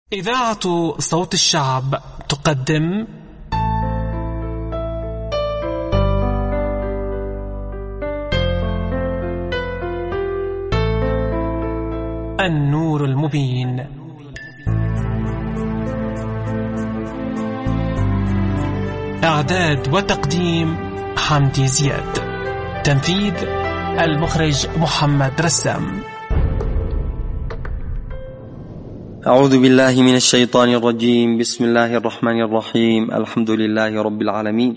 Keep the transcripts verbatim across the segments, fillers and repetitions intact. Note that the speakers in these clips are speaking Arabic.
إذاعة صوت الشعب تقدم النور المبين. إعداد وتقديم حمدي زياد. تنفيذ المخرج محمد رسام. أعوذ بالله من الشيطان الرجيم. بسم الله الرحمن الرحيم. الحمد لله رب العالمين،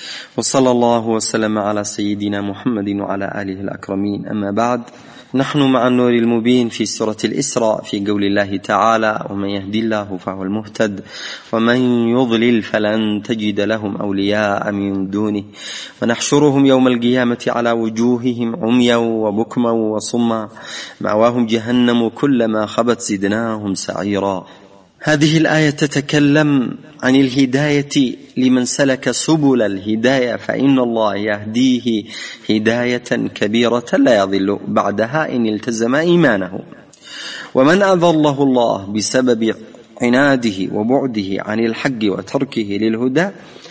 وصلى الله وسلم على سيدنا محمد وعلى آله الأكرمين. أما بعد، نحن مع النور المبين في سورة الإسراء في قول الله تعالى: ومن يهدي الله فهو المهتد ومن يضلل فلن تجد لهم أولياء من دونه ونحشرهم يوم القيامة على وجوههم عميا وبكما وصما مأواهم جهنم كلما خبت زدناهم سعيرا. هذه الآية تتكلم عن الهداية لمن سلك سبل الهداية، فإن الله يهديه هداية كبيرة لا يضل بعدها إن التزم إيمانه. ومن أضله الله بسبب عناده وبعده عن الحق وتركه للهدى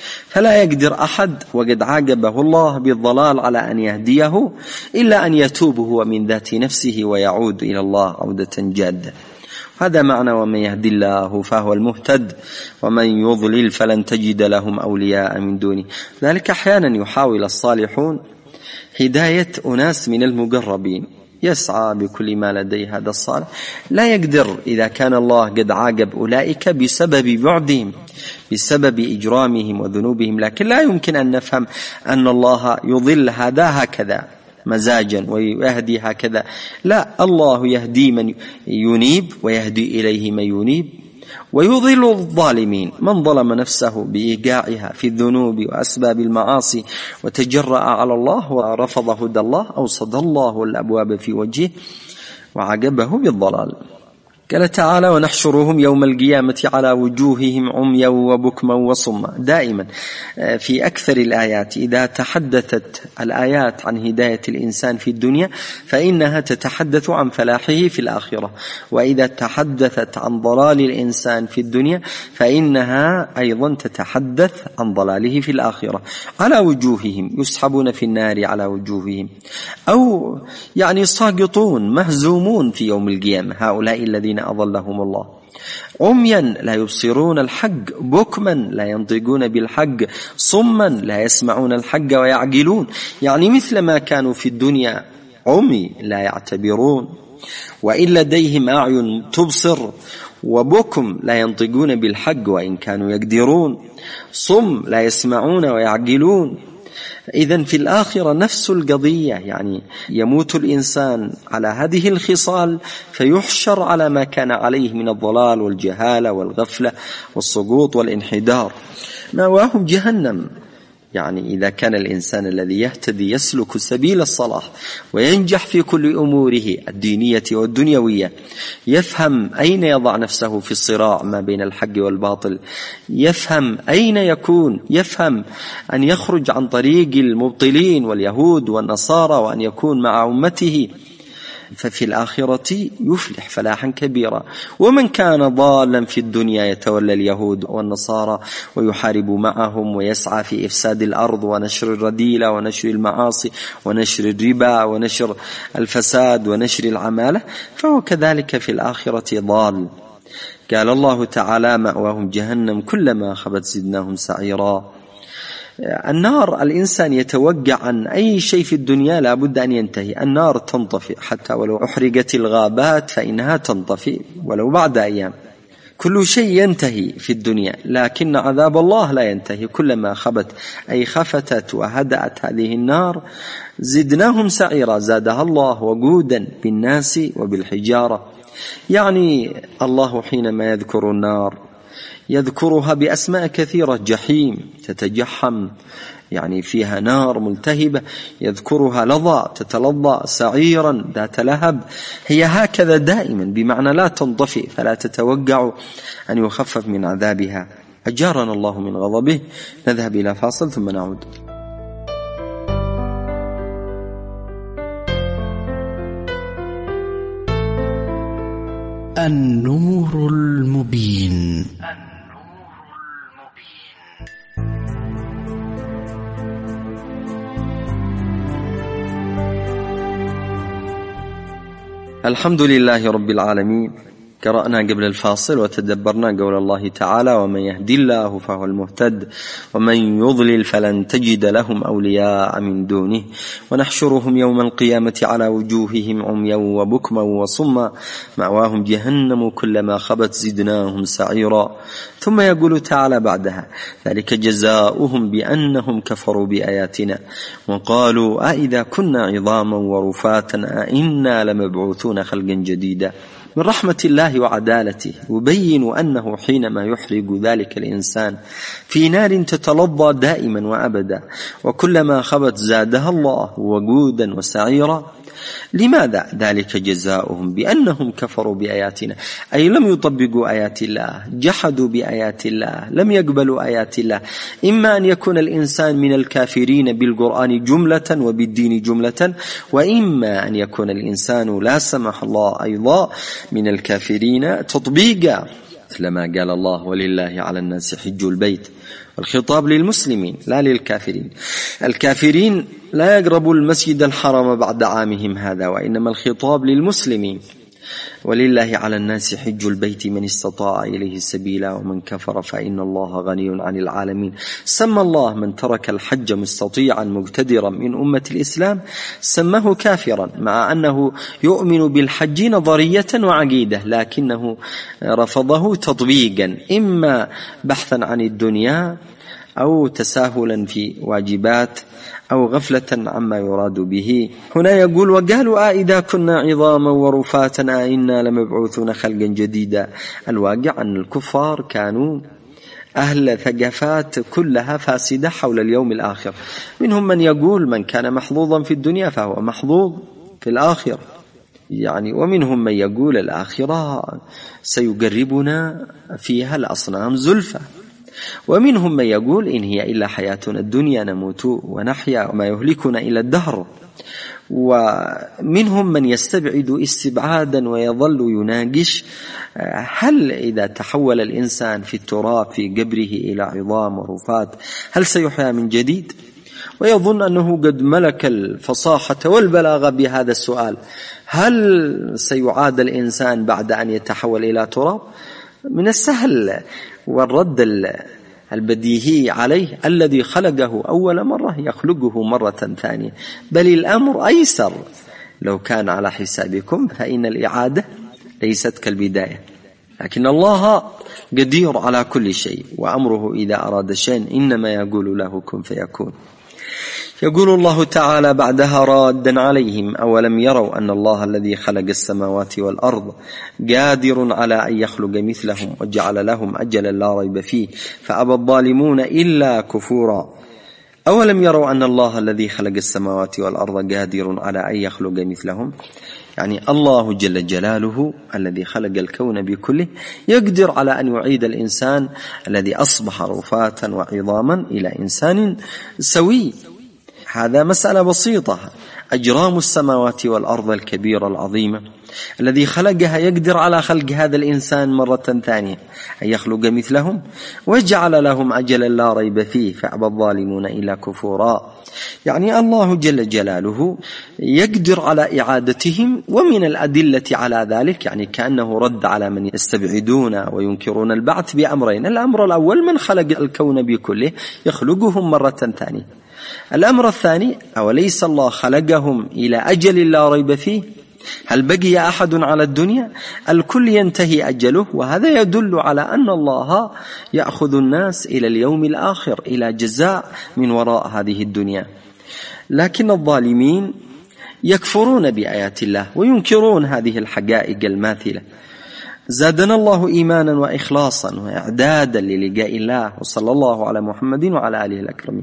فلا يقدر أحد، وقد عاقبه الله بالضلال على أن يهديه، إلا أن يتوب هو من ذات نفسه ويعود إلى الله عودة جادة. هذا معنى ومن يهدي الله فهو المهتد ومن يضلل فلن تجد لهم أولياء من دونه. ذلك أحيانا يحاول الصالحون هداية أناس من المقربين، يسعى بكل ما لديه هذا الصالح، لا يقدر إذا كان الله قد عاقب أولئك بسبب بعدهم، بسبب إجرامهم وذنوبهم. لكن لا يمكن أن نفهم أن الله يضل هذا هكذا مزاجا ويهدي هكذا، لا، الله يهدي من ينيب ويهدي إليه من ينيب، ويضل الظالمين من ظلم نفسه بإيقاعها في الذنوب وأسباب المعاصي وتجرأ على الله ورفض هدى الله، أوصد الله الأبواب في وجهه وعاقبه بالضلال. قال تعالى: ونحشرهم يوم القيامة على وجوههم عميا وبكما وصما. دائما في أكثر الآيات إذا تحدثت الآيات عن هداية الإنسان في الدنيا فإنها تتحدث عن فلاحه في الآخرة، وإذا تحدثت عن ضلال الإنسان في الدنيا فإنها أيضا تتحدث عن ضلاله في الآخرة. على وجوههم يسحبون في النار على وجوههم، أو يعني ساقطون مهزومون في يوم القيامة، هؤلاء الذين أضلهم الله. عميا لا يبصرون الحق، بكما لا ينطقون بالحق، صما لا يسمعون الحق ويعقلون، يعني مثل ما كانوا في الدنيا عمي لا يعتبرون، وإن لديهم أعين تبصر، وبكم لا ينطقون بالحق وإن كانوا يقدرون، صم لا يسمعون ويعقلون. إذن في الآخرة نفس القضية، يعني يموت الإنسان على هذه الخصال فيحشر على ما كان عليه من الضلال والجهالة والغفلة والسقوط والانحدار، مأواهم جهنم. يعني إذا كان الإنسان الذي يهتدي يسلك سبيل الصلاح وينجح في كل أموره الدينية والدنيوية، يفهم أين يضع نفسه في الصراع ما بين الحق والباطل، يفهم أين يكون، يفهم أن يخرج عن طريق المبطلين واليهود والنصارى وأن يكون مع أمته، ففي الآخرة يفلح فلاحا كبيرا. ومن كان ضالا في الدنيا يتولى اليهود والنصارى ويحارب معهم ويسعى في إفساد الأرض ونشر الرذيلة ونشر المعاصي ونشر الربا ونشر الفساد ونشر العمالة، فهو كذلك في الآخرة ضال. قال الله تعالى: مأواهم جهنم كلما خبت زدناهم سعيرا. النار الإنسان يتوقع عن أي شيء في الدنيا لا بد أن ينتهي. النار تنطفئ، حتى ولو أحرقت الغابات فإنها تنطفئ ولو بعد أيام. كل شيء ينتهي في الدنيا، لكن عذاب الله لا ينتهي. كلما خبت أي خفتت وهدأت هذه النار زدناهم سعيرا، زادها الله وقودا بالناس وبالحجارة. يعني الله حينما يذكر النار يذكرها بأسماء كثيرة: جحيم تتجحم، يعني فيها نار ملتهبة، يذكرها لظى تتلظى، سعيرا ذات لهب. هي هكذا دائما، بمعنى لا تنطفئ، فلا تتوقع أن يخفف من عذابها. أجارنا الله من غضبه. نذهب إلى فاصل ثم نعود. النور المبين. الحمد لله رب العالمين. قرأنا قبل الفاصل وتدبرنا قول الله تعالى: ومن يهدي الله فهو المهتد ومن يضلل فلن تجد لهم أولياء من دونه ونحشرهم يوم القيامة على وجوههم عميا وبكما وصما مأواهم جهنم كلما خبت زدناهم سعيرا. ثم يقول تعالى بعدها: ذلك جزاؤهم بأنهم كفروا بآياتنا وقالوا أئذا كنا عظاما ورفاتا أئنا لمبعوثون خلقا جديدا. من رحمة الله وعدالته يبين أنه حينما يحرق ذلك الإنسان في نار تتلظى دائما وأبدا وكلما خبت زادها الله وقودا وسعيرا. لماذا؟ ذلك جزاؤهم بأنهم كفروا بآياتنا، أي لم يطبقوا آيات الله، جحدوا بآيات الله، لم يقبلوا آيات الله. إما أن يكون الإنسان من الكافرين بالقرآن جملة وبالدين جملة، وإما أن يكون الإنسان لا سمح الله أيضا من الكافرين تطبيقا، لما قال الله: ولله على الناس حج البيت. الخطاب للمسلمين لا للكافرين. الكافرين لا يقربوا المسجد الحرام بعد عامهم هذا، وإنما الخطاب للمسلمين: ولله على الناس حج البيت من استطاع إليه سبيلا ومن كفر فإن الله غني عن العالمين. سمى الله من ترك الحج مستطيعا مقتدرا من أمة الإسلام سماه كافرا، مع أنه يؤمن بالحج نظرية وعقيدة، لكنه رفضه تطبيقا، إما بحثا عن الدنيا أو تساهلا في واجبات أو غفلة عما يراد به. هنا يقول: وقالوا إذا كنا عظاما ورفاتا أئنا لمبعوثون خلقا جديدا. الواقع أن الكفار كانوا أهل ثقافات كلها فاسدة حول اليوم الآخر. منهم من يقول من كان محظوظا في الدنيا فهو محظوظ في الآخرة، يعني ومنهم من يقول الآخرة سيقربنا فيها الأصنام زلفى، ومنهم من يقول إن هي إلا حياتنا الدنيا نموت ونحيا وما يهلكنا إلى الدهر، ومنهم من يستبعد استبعادا ويظل يناقش هل إذا تحول الإنسان في التراب في قبره إلى عظام ورفات هل سيحيا من جديد، ويظن أنه قد ملك الفصاحة والبلاغة بهذا السؤال: هل سيعاد الإنسان بعد أن يتحول إلى تراب؟ من السهل والرد البديهي عليه: الذي خلقه أول مرة يخلقه مرة ثانية، بل الأمر أيسر. لو كان على حسابكم فإن الإعادة ليست كالبداية، لكن الله قدير على كل شيء، وأمره إذا أراد شيء إنما يقول له كن فيكون. يقول الله تعالى بعدها رادا عليهم: أولم يروا أن الله الذي خلق السماوات والأرض قادر على أن يخلق مثلهم وجعل لهم أجلا لا ريب فيه فأبى الظالمون إلا كفورا. أولم يروا أن الله الذي خلق السماوات والأرض قادر على أن يخلق مثلهم، يعني الله جل جلاله الذي خلق الكون بكله يقدر على أن يعيد الإنسان الذي أصبح رفاتا وعظاما إلى إنسان سوي. هذا مسألة بسيطة. أجرام السماوات والأرض الكبيرة العظيمة الذي خلقها يقدر على خلق هذا الإنسان مرة ثانية أن يخلق مثلهم وجعل لهم أجلا لا ريب فيه فأبى الظالمون إلا كفورا. يعني الله جل جلاله يقدر على إعادتهم، ومن الأدلة على ذلك يعني كأنه رد على من يستبعدون وينكرون البعث بأمرين: الأمر الأول من خلق الكون بكله يخلقهم مرة ثانية. الأمر الثاني: أوليس الله خلقهم إلى أجل لا ريب فيه؟ هل بقي أحد على الدنيا؟ الكل ينتهي أجله، وهذا يدل على أن الله يأخذ الناس إلى اليوم الآخر، إلى جزاء من وراء هذه الدنيا. لكن الظالمين يكفرون بآيات الله وينكرون هذه الحقائق الماثلة. زادنا الله إيمانا وإخلاصا وإعدادا للقاء الله، وصلى الله على محمد وعلى آله الأكرمين.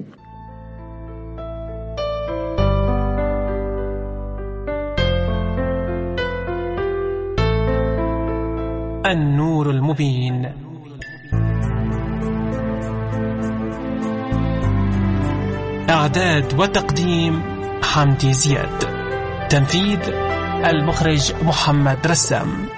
النور المبين. إعداد وتقديم حمدي زياد. تنفيذ المخرج محمد رسام.